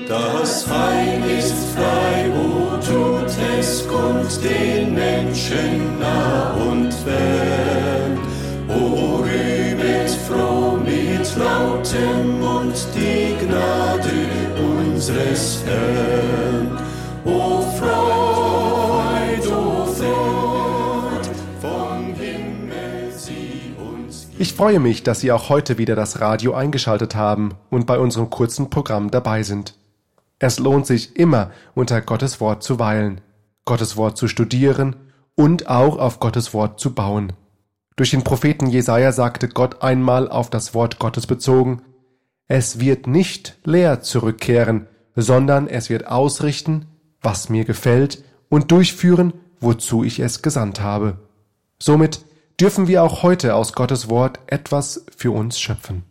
Das Heil ist frei, wo tut es kund den Menschen nah und fern. O rühmet froh mit lautem Mund die Gnade unseres Herrn. O Freud, vom Himmel sie uns gibt. Ich freue mich, dass Sie auch heute wieder das Radio eingeschaltet haben und bei unserem kurzen Programm dabei sind. Es lohnt sich immer, unter Gottes Wort zu weilen, Gottes Wort zu studieren und auch auf Gottes Wort zu bauen. Durch den Propheten Jesaja sagte Gott einmal auf das Wort Gottes bezogen: Es wird nicht leer zurückkehren, sondern es wird ausrichten, was mir gefällt, und durchführen, wozu ich es gesandt habe. Somit dürfen wir auch heute aus Gottes Wort etwas für uns schöpfen.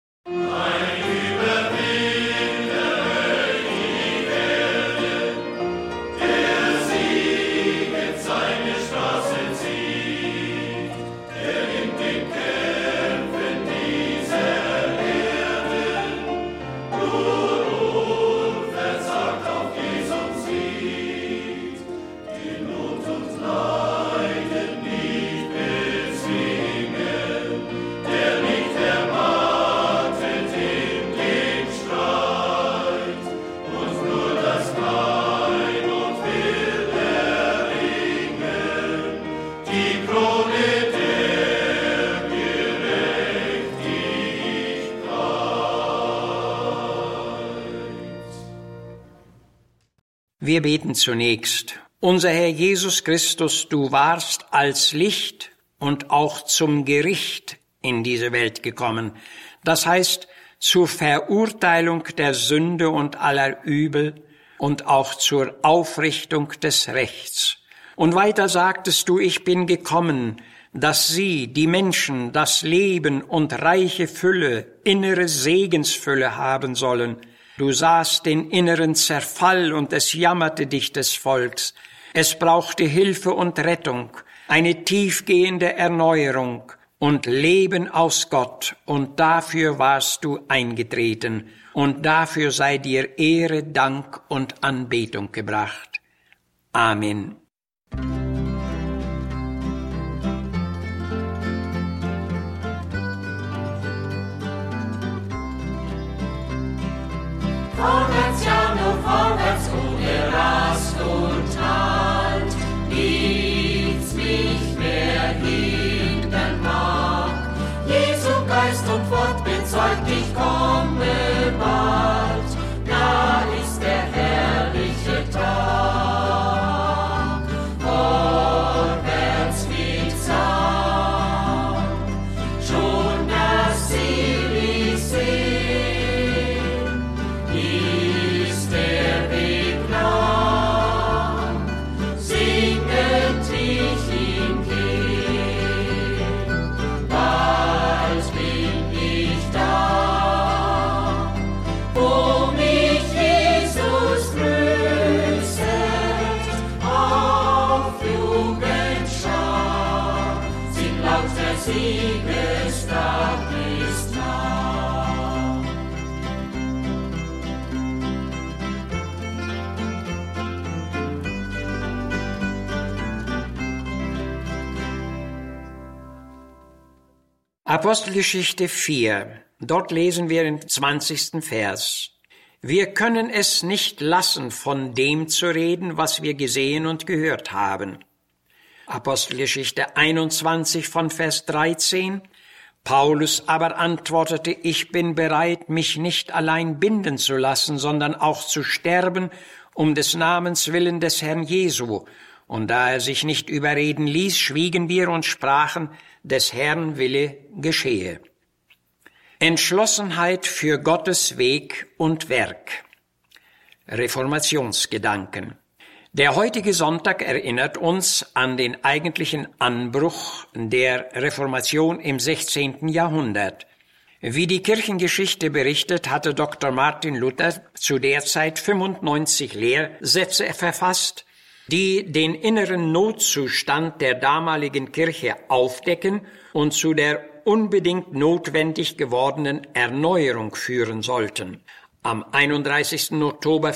Wir beten zunächst. Unser Herr Jesus Christus, du warst als Licht und auch zum Gericht in diese Welt gekommen. Das heißt, zur Verurteilung der Sünde und aller Übel und auch zur Aufrichtung des Rechts. Und weiter sagtest du, ich bin gekommen, dass sie, die Menschen, das Leben und reiche Fülle, innere Segensfülle haben sollen. Du sahst den inneren Zerfall und es jammerte dich des Volks. Es brauchte Hilfe und Rettung, eine tiefgehende Erneuerung und Leben aus Gott. Und dafür warst du eingetreten. Und dafür sei dir Ehre, Dank und Anbetung gebracht. Amen. Vorwärts, ja, nur vorwärts, ohne Rast und Halt, nichts mich mehr hindern mag. Jesu Geist und Wort bezeugt, ich komme bald, da ist der herrliche Tag. Vorwärts mit Sang, schon das Ziel ich seh. Ist der Weg lang, singend ich ihn geh. Bald bin ich da, wo mich Jesus grüßet, auf Jugendschar, singt laut der Siegestag ist nah. Apostelgeschichte 4, dort lesen wir im 20. Vers. Wir können es nicht lassen, von dem zu reden, was wir gesehen und gehört haben. Apostelgeschichte 21 von Vers 13. Paulus aber antwortete, ich bin bereit, mich nicht allein binden zu lassen, sondern auch zu sterben, um des Namens willen des Herrn Jesu. Und da er sich nicht überreden ließ, schwiegen wir und sprachen, des Herrn Wille geschehe. Entschlossenheit für Gottes Weg und Werk. Reformationsgedanken. Der heutige Sonntag erinnert uns an den eigentlichen Anbruch der Reformation im 16. Jahrhundert. Wie die Kirchengeschichte berichtet, hatte Dr. Martin Luther zu der Zeit 95 Lehrsätze verfasst, die den inneren Notzustand der damaligen Kirche aufdecken und zu der unbedingt notwendig gewordenen Erneuerung führen sollten. Am 31. Oktober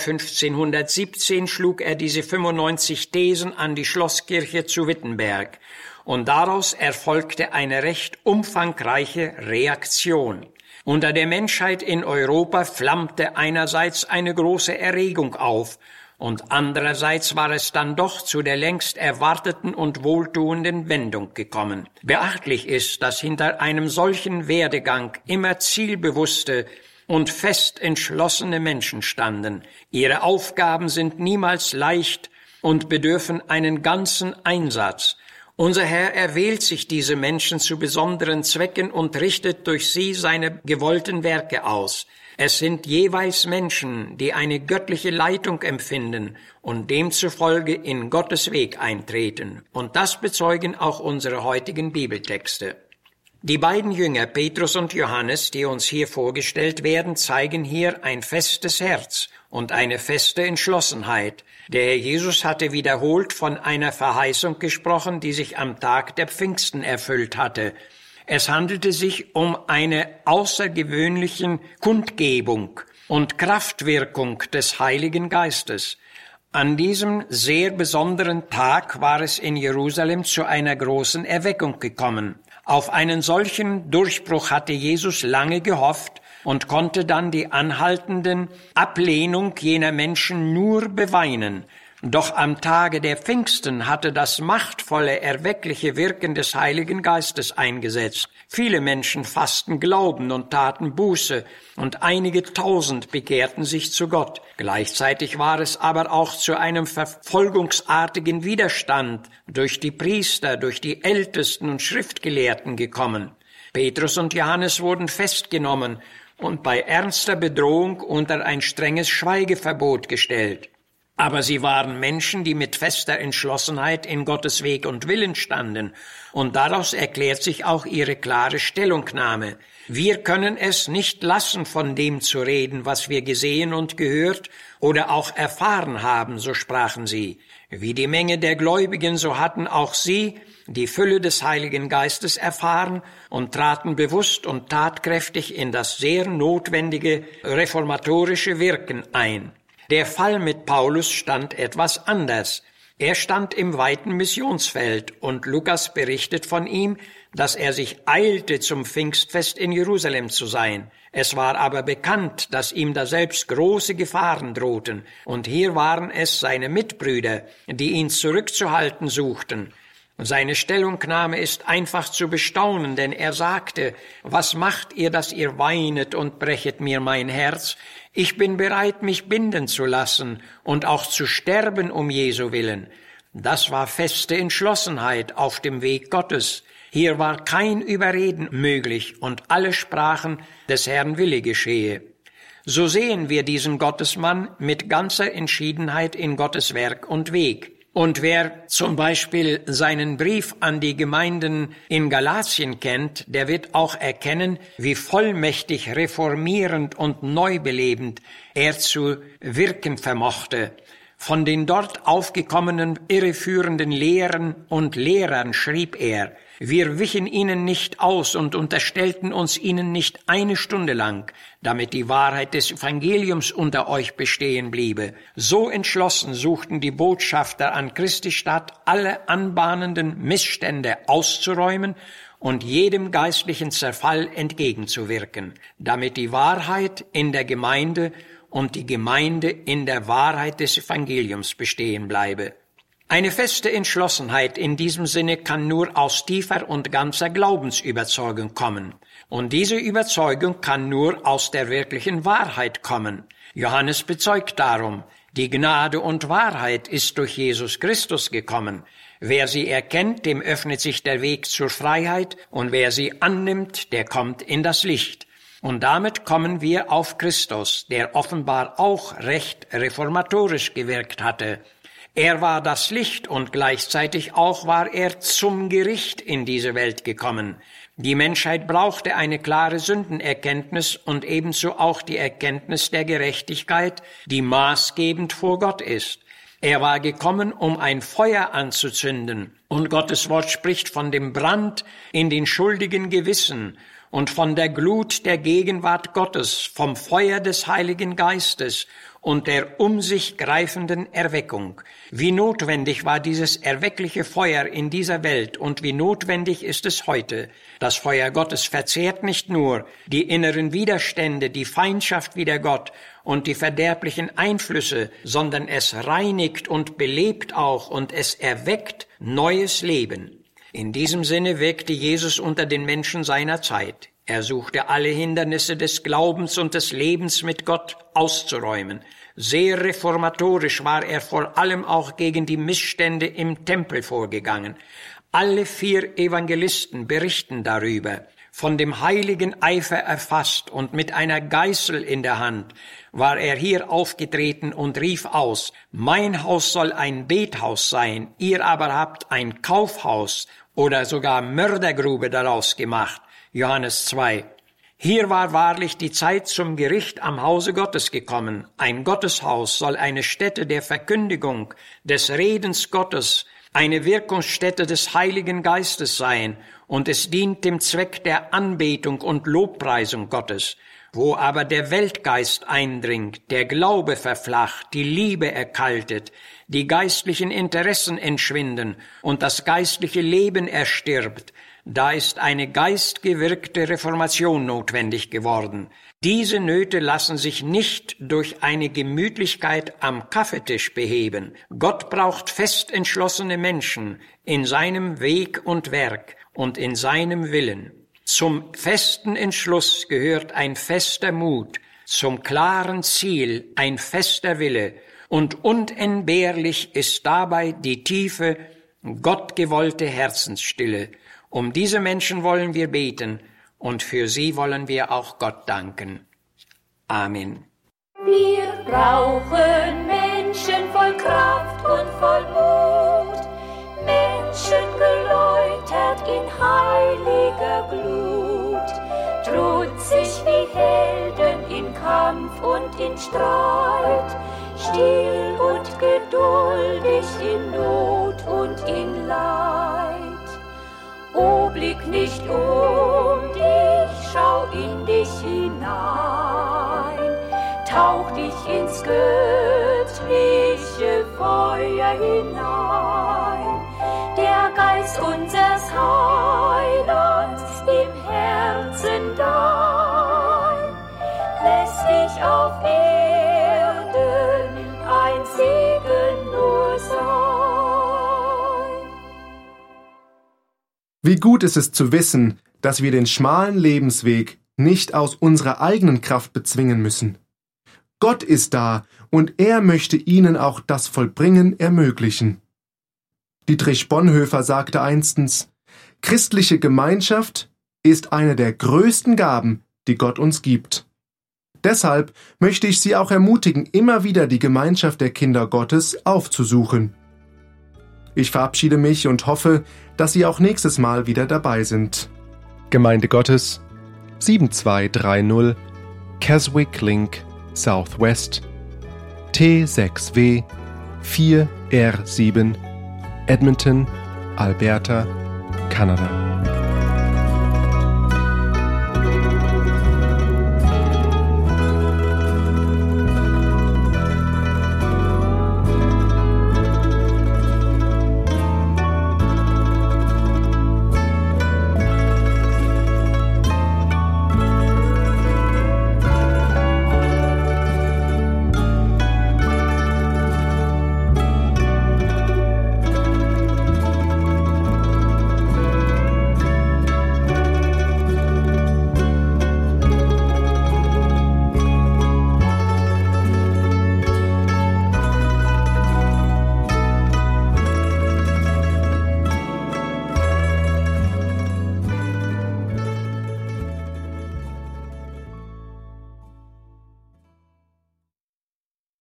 1517 schlug er diese 95 Thesen an die Schlosskirche zu Wittenberg und daraus erfolgte eine recht umfangreiche Reaktion. Unter der Menschheit in Europa flammte einerseits eine große Erregung auf und andererseits war es dann doch zu der längst erwarteten und wohltuenden Wendung gekommen. Beachtlich ist, dass hinter einem solchen Werdegang immer zielbewusste und fest entschlossene Menschen standen. Ihre Aufgaben sind niemals leicht und bedürfen einen ganzen Einsatz. Unser Herr erwählt sich diese Menschen zu besonderen Zwecken und richtet durch sie seine gewollten Werke aus. Es sind jeweils Menschen, die eine göttliche Leitung empfinden und demzufolge in Gottes Weg eintreten. Und das bezeugen auch unsere heutigen Bibeltexte. Die beiden Jünger, Petrus und Johannes, die uns hier vorgestellt werden, zeigen hier ein festes Herz und eine feste Entschlossenheit. Der Herr Jesus hatte wiederholt von einer Verheißung gesprochen, die sich am Tag der Pfingsten erfüllt hatte. Es handelte sich um eine außergewöhnliche Kundgebung und Kraftwirkung des Heiligen Geistes. An diesem sehr besonderen Tag war es in Jerusalem zu einer großen Erweckung gekommen. Auf einen solchen Durchbruch hatte Jesus lange gehofft und konnte dann die anhaltenden Ablehnung jener Menschen nur beweinen. Doch am Tage der Pfingsten hatte das machtvolle, erweckliche Wirken des Heiligen Geistes eingesetzt. Viele Menschen fassten Glauben und taten Buße, und einige Tausend bekehrten sich zu Gott. Gleichzeitig war es aber auch zu einem verfolgungsartigen Widerstand durch die Priester, durch die Ältesten und Schriftgelehrten gekommen. Petrus und Johannes wurden festgenommen und bei ernster Bedrohung unter ein strenges Schweigeverbot gestellt. Aber sie waren Menschen, die mit fester Entschlossenheit in Gottes Weg und Willen standen. Und daraus erklärt sich auch ihre klare Stellungnahme. Wir können es nicht lassen, von dem zu reden, was wir gesehen und gehört oder auch erfahren haben, so sprachen sie. Wie die Menge der Gläubigen, so hatten auch sie die Fülle des Heiligen Geistes erfahren und traten bewusst und tatkräftig in das sehr notwendige reformatorische Wirken ein. Der Fall mit Paulus stand etwas anders. Er stand im weiten Missionsfeld und Lukas berichtet von ihm, dass er sich eilte, zum Pfingstfest in Jerusalem zu sein. Es war aber bekannt, dass ihm daselbst große Gefahren drohten, und hier waren es seine Mitbrüder, die ihn zurückzuhalten suchten. Seine Stellungnahme ist einfach zu bestaunen, denn er sagte, was macht ihr, dass ihr weinet und brechet mir mein Herz? Ich bin bereit, mich binden zu lassen und auch zu sterben um Jesu willen. Das war feste Entschlossenheit auf dem Weg Gottes. Hier war kein Überreden möglich und alle sprachen, des Herrn Wille geschehe. So sehen wir diesen Gottesmann mit ganzer Entschiedenheit in Gottes Werk und Weg. Und wer zum Beispiel seinen Brief an die Gemeinden in Galatien kennt, der wird auch erkennen, wie vollmächtig reformierend und neubelebend er zu wirken vermochte. Von den dort aufgekommenen irreführenden Lehren und Lehrern schrieb er, wir wichen ihnen nicht aus und unterstellten uns ihnen nicht eine Stunde lang, damit die Wahrheit des Evangeliums unter euch bestehen bliebe. So entschlossen suchten die Botschafter an Christi Stadt, alle anbahnenden Missstände auszuräumen und jedem geistlichen Zerfall entgegenzuwirken, damit die Wahrheit in der Gemeinde und die Gemeinde in der Wahrheit des Evangeliums bestehen bleibe. Eine feste Entschlossenheit in diesem Sinne kann nur aus tiefer und ganzer Glaubensüberzeugung kommen. Und diese Überzeugung kann nur aus der wirklichen Wahrheit kommen. Johannes bezeugt darum, die Gnade und Wahrheit ist durch Jesus Christus gekommen. Wer sie erkennt, dem öffnet sich der Weg zur Freiheit, und wer sie annimmt, der kommt in das Licht. Und damit kommen wir auf Christus, der offenbar auch recht reformatorisch gewirkt hatte. Er war das Licht und gleichzeitig auch war er zum Gericht in diese Welt gekommen. Die Menschheit brauchte eine klare Sündenerkenntnis und ebenso auch die Erkenntnis der Gerechtigkeit, die maßgebend vor Gott ist. Er war gekommen, um ein Feuer anzuzünden, und Gottes Wort spricht von dem Brand in den schuldigen Gewissen und von der Glut der Gegenwart Gottes, vom Feuer des Heiligen Geistes und der um sich greifenden Erweckung. Wie notwendig war dieses erweckliche Feuer in dieser Welt und wie notwendig ist es heute. Das Feuer Gottes verzehrt nicht nur die inneren Widerstände, die Feindschaft wider Gott und die verderblichen Einflüsse, sondern es reinigt und belebt auch und es erweckt neues Leben. In diesem Sinne wirkte Jesus unter den Menschen seiner Zeit. Er suchte alle Hindernisse des Glaubens und des Lebens mit Gott auszuräumen. Sehr reformatorisch war er vor allem auch gegen die Missstände im Tempel vorgegangen. Alle 4 Evangelisten berichten darüber. Von dem heiligen Eifer erfasst und mit einer Geißel in der Hand war er hier aufgetreten und rief aus: Mein Haus soll ein Bethaus sein, ihr aber habt ein Kaufhaus oder sogar Mördergrube daraus gemacht. Johannes 2. Hier war wahrlich die Zeit zum Gericht am Hause Gottes gekommen. Ein Gotteshaus soll eine Stätte der Verkündigung, des Redens Gottes, eine Wirkungsstätte des Heiligen Geistes sein, und es dient dem Zweck der Anbetung und Lobpreisung Gottes. Wo aber der Weltgeist eindringt, der Glaube verflacht, die Liebe erkaltet, die geistlichen Interessen entschwinden und das geistliche Leben erstirbt, da ist eine geistgewirkte Reformation notwendig geworden. Diese Nöte lassen sich nicht durch eine Gemütlichkeit am Kaffeetisch beheben. Gott braucht fest entschlossene Menschen in seinem Weg und Werk und in seinem Willen. Zum festen Entschluss gehört ein fester Mut, zum klaren Ziel ein fester Wille, und unentbehrlich ist dabei die tiefe, gottgewollte Herzensstille. Um diese Menschen wollen wir beten, und für sie wollen wir auch Gott danken. Amen. Wir brauchen Menschen voll Kraft und voll Mut, Menschen geläutert in heiliger Glut, trutzig wie Helden in Kampf und in Streit, still und geduldig in Not und in Leid. O blick nicht um dich, schau in dich hinein, tauch dich ins göttliche Feuer hinein. Der Geist unseres Heilands im Herzen dein, lässt dich auf Erden ein Segen nur sein. Wie gut ist es zu wissen, dass wir den schmalen Lebensweg nicht aus unserer eigenen Kraft bezwingen müssen. Gott ist da und er möchte ihnen auch das Vollbringen ermöglichen. Dietrich Bonhoeffer sagte einstens: Christliche Gemeinschaft ist eine der größten Gaben, die Gott uns gibt. Deshalb möchte ich Sie auch ermutigen, immer wieder die Gemeinschaft der Kinder Gottes aufzusuchen. Ich verabschiede mich und hoffe, dass Sie auch nächstes Mal wieder dabei sind. Gemeinde Gottes 7230 Keswick Link Southwest T6W 4R7 Edmonton, Alberta, Kanada.